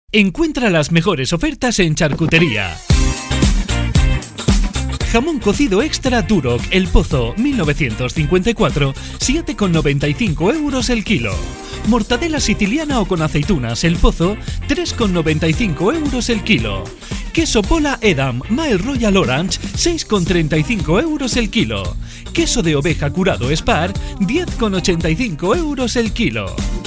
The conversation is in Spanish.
Encuentra las mejores ofertas en Charcutería. Jamón cocido extra Duroc El Pozo 1954, 7,95 € el kilo. Mortadela siciliana o con aceitunas El Pozo, 3,95 € el kilo. Queso Pola Edam Mild Royal Orange, 6,35 € el kilo. Queso de oveja curado Spar, 10,85 € el kilo.